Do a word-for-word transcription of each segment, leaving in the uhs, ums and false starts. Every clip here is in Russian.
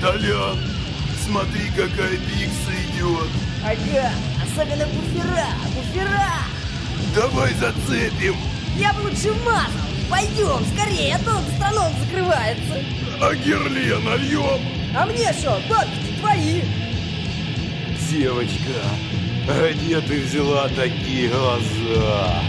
Толян, смотри, какая пикса идет. Ага, особенно буфера, буфера. Давай зацепим. Я бы лучше мазал. Пойдем, скорее, а то станок закрывается. А Герле нальем? А мне что, бабки твои. Девочка, а где ты взяла такие глаза?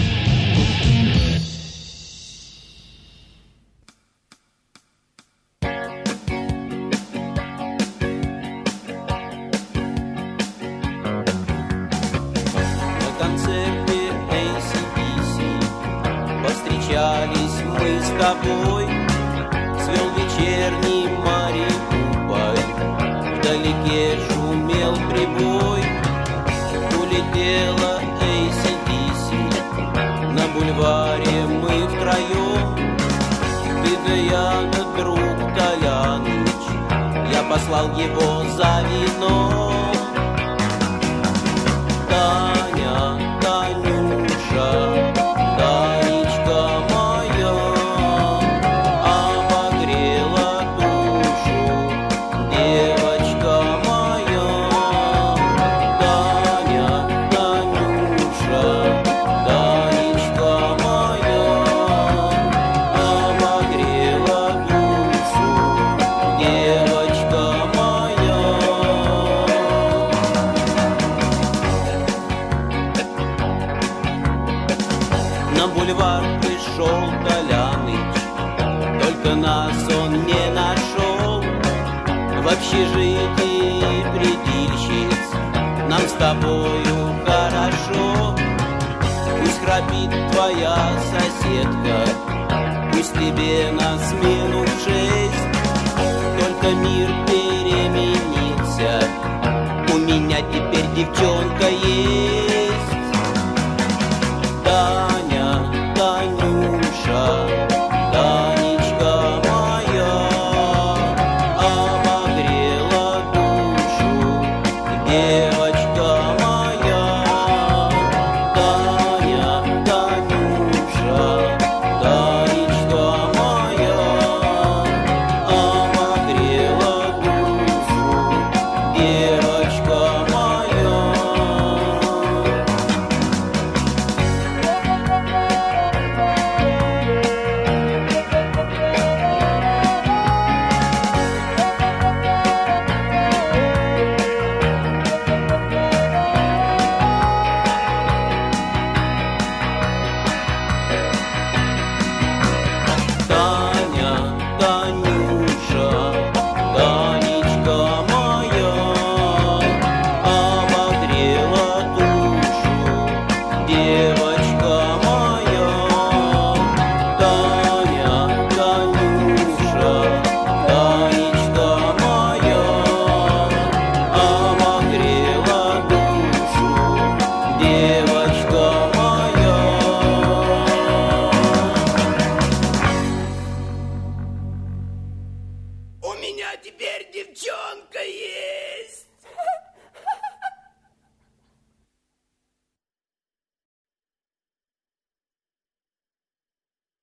Повстречались мы с тобой, свел вечерний Мари-Купай, вдалеке шумел прибой, улетела эй си ди си, на бульваре мы втроем, ты да я да друг Толяныч, я послал его за вином. Таня, Танюша, Танечка моя, обогрела душу, девочка моя. Таня, Танюша, Танечка моя, обогрела душу, девочка моя. На бульвар пришел Толяныч, только нас он не нашел. В общежитии предильщиц нам с тобою хорошо. Пусть храпит твоя соседка, пусть тебе на смену в шесть. Только мир переменился, у меня теперь девчонка есть. Таня, Танюша, Танечка моя, обогрела душу, девочка моя. Таня, Танюша, Танечка моя, обогрела душу, девочка моя. Таня, Танюша, Танечка моя, обогрела душу, девочка моя. Таня, Танюша, Танечка моя, обогрела душу, девочка моя. У меня теперь девчонка есть.